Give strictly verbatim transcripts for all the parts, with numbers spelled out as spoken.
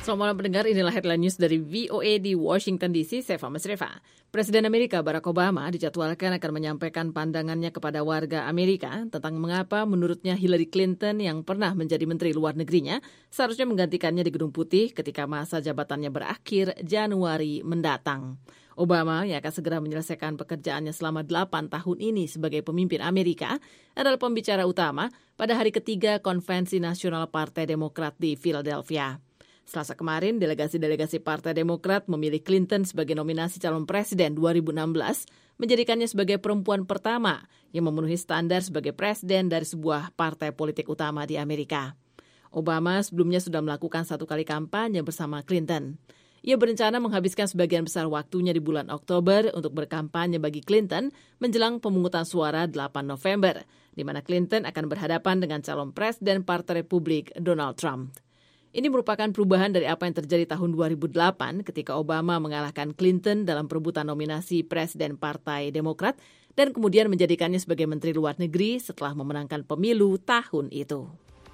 Selamat malam pendengar, inilah headline news dari V O A di Washington D C, saya Fama Sreva. Presiden Amerika Barack Obama dijadwalkan akan menyampaikan pandangannya kepada warga Amerika tentang mengapa menurutnya Hillary Clinton yang pernah menjadi Menteri Luar Negerinya seharusnya menggantikannya di Gedung Putih ketika masa jabatannya berakhir Januari mendatang. Obama yang akan segera menyelesaikan pekerjaannya selama delapan tahun ini sebagai pemimpin Amerika adalah pembicara utama pada hari ketiga Konvensi Nasional Partai Demokrat di Philadelphia. Selasa kemarin, delegasi-delegasi Partai Demokrat memilih Clinton sebagai nominasi calon presiden dua ribu enam belas, menjadikannya sebagai perempuan pertama yang memenuhi standar sebagai presiden dari sebuah partai politik utama di Amerika. Obama sebelumnya sudah melakukan satu kali kampanye bersama Clinton. Ia berencana menghabiskan sebagian besar waktunya di bulan Oktober untuk berkampanye bagi Clinton menjelang pemungutan suara delapan November, di mana Clinton akan berhadapan dengan calon presiden Partai Republik Donald Trump. Ini merupakan perubahan dari apa yang terjadi tahun dua ribu delapan ketika Obama mengalahkan Clinton dalam perebutan nominasi Presiden Partai Demokrat dan kemudian menjadikannya sebagai Menteri Luar Negeri setelah memenangkan pemilu tahun itu.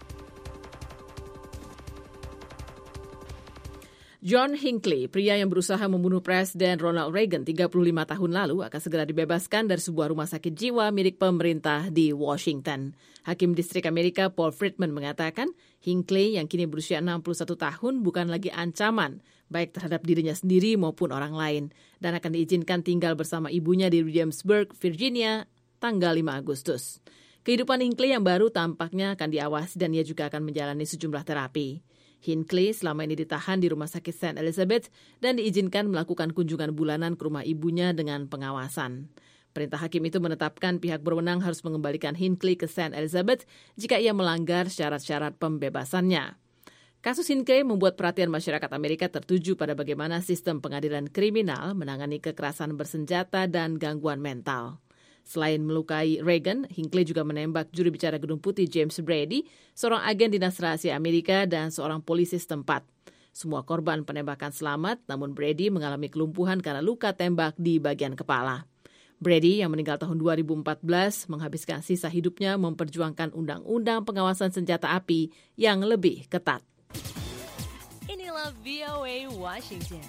John Hinckley, pria yang berusaha membunuh Presiden Ronald Reagan tiga puluh lima tahun lalu, akan segera dibebaskan dari sebuah rumah sakit jiwa milik pemerintah di Washington. Hakim Distrik Amerika Paul Friedman mengatakan, Hinckley yang kini berusia enam puluh satu tahun bukan lagi ancaman, baik terhadap dirinya sendiri maupun orang lain, dan akan diizinkan tinggal bersama ibunya di Williamsburg, Virginia, tanggal lima Agustus. Kehidupan Hinckley yang baru tampaknya akan diawasi dan ia juga akan menjalani sejumlah terapi. Hinckley selama ini ditahan di Rumah Sakit Saint Elizabeth dan diizinkan melakukan kunjungan bulanan ke rumah ibunya dengan pengawasan. Perintah hakim itu menetapkan pihak berwenang harus mengembalikan Hinckley ke Saint Elizabeth jika ia melanggar syarat-syarat pembebasannya. Kasus Hinckley membuat perhatian masyarakat Amerika tertuju pada bagaimana sistem pengadilan kriminal menangani kekerasan bersenjata dan gangguan mental. Selain melukai Reagan, Hinckley juga menembak juru bicara Gedung Putih James Brady, seorang agen dinas rahasia Amerika dan seorang polisi setempat. Semua korban penembakan selamat, namun Brady mengalami kelumpuhan karena luka tembak di bagian kepala. Brady yang meninggal tahun dua ribu empat belas menghabiskan sisa hidupnya memperjuangkan undang-undang pengawasan senjata api yang lebih ketat. Inilah V O A Washington.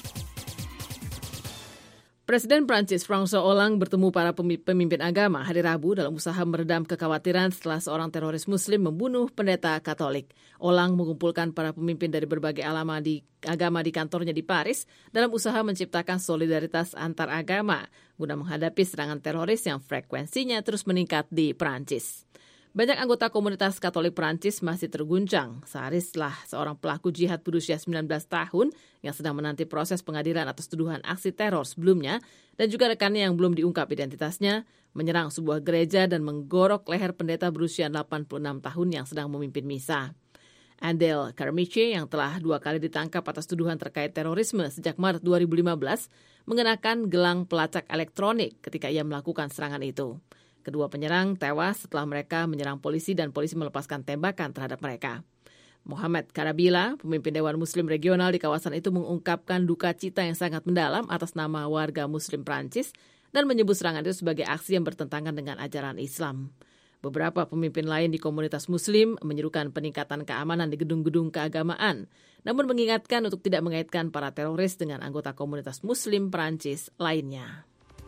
Presiden Prancis François Hollande bertemu para pemimpin agama hari Rabu dalam usaha meredam kekhawatiran setelah seorang teroris Muslim membunuh pendeta Katolik. Hollande mengumpulkan para pemimpin dari berbagai agama di, agama di kantornya di Paris dalam usaha menciptakan solidaritas antar agama guna menghadapi serangan teroris yang frekuensinya terus meningkat di Prancis. Banyak anggota komunitas Katolik Prancis masih terguncang sehari setelah seorang pelaku jihad berusia sembilan belas tahun yang sedang menanti proses pengadilan atas tuduhan aksi teror sebelumnya dan juga rekannya yang belum diungkap identitasnya menyerang sebuah gereja dan menggorok leher pendeta berusia delapan puluh enam tahun yang sedang memimpin misa. Adel Karmiche yang telah dua kali ditangkap atas tuduhan terkait terorisme sejak Maret dua ribu lima belas mengenakan gelang pelacak elektronik ketika ia melakukan serangan itu. Kedua penyerang tewas setelah mereka menyerang polisi dan polisi melepaskan tembakan terhadap mereka. Mohamed Karabila, pemimpin Dewan Muslim Regional di kawasan itu mengungkapkan duka cita yang sangat mendalam atas nama warga Muslim Prancis dan menyebut serangan itu sebagai aksi yang bertentangan dengan ajaran Islam. Beberapa pemimpin lain di komunitas Muslim menyerukan peningkatan keamanan di gedung-gedung keagamaan, namun mengingatkan untuk tidak mengaitkan para teroris dengan anggota komunitas Muslim Prancis lainnya.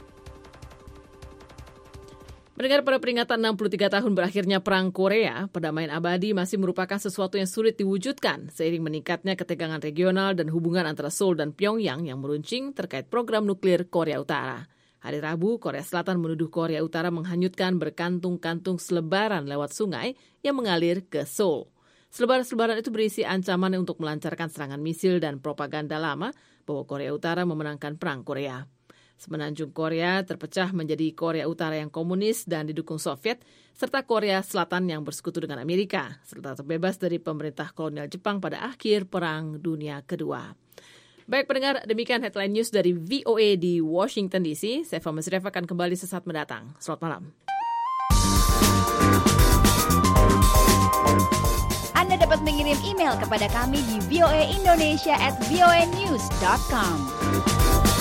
Mendengar pada peringatan enam puluh tiga tahun berakhirnya Perang Korea, perdamaian abadi masih merupakan sesuatu yang sulit diwujudkan seiring meningkatnya ketegangan regional dan hubungan antara Seoul dan Pyongyang yang meruncing terkait program nuklir Korea Utara. Hari Rabu, Korea Selatan menuduh Korea Utara menghanyutkan berkantung-kantung selebaran lewat sungai yang mengalir ke Seoul. Selebaran-selebaran itu berisi ancaman untuk melancarkan serangan misil dan propaganda lama bahwa Korea Utara memenangkan Perang Korea. Semenanjung Korea terpecah menjadi Korea Utara yang komunis dan didukung Soviet, serta Korea Selatan yang bersekutu dengan Amerika, serta terbebas dari pemerintah kolonial Jepang pada akhir Perang Dunia Kedua. Baik pendengar, demikian headline news dari V O A di Washington D C. Saya Fama Sreva akan kembali sesaat mendatang. Selamat malam. Anda dapat mengirim email kepada kami di voaindonesia at voanews dot com.